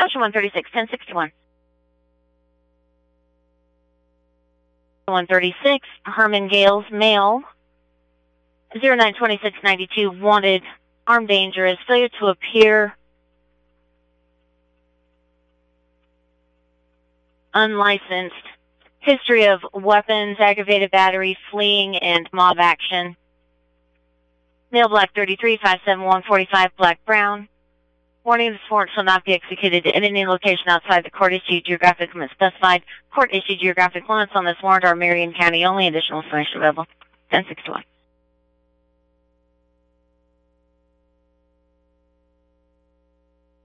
Ocean 136, 1061. 136, Herman Gales, male, 092692, wanted, armed dangerous, failure to appear, unlicensed, history of weapons, aggravated battery, fleeing, and mob action. Male, black, 33, 571, 45, black, brown. Warning, this warrant shall not be executed in any location outside the court-issued geographic limit specified. Court-issued geographic limits on this warrant are Marion County only. Additional information available. 1061.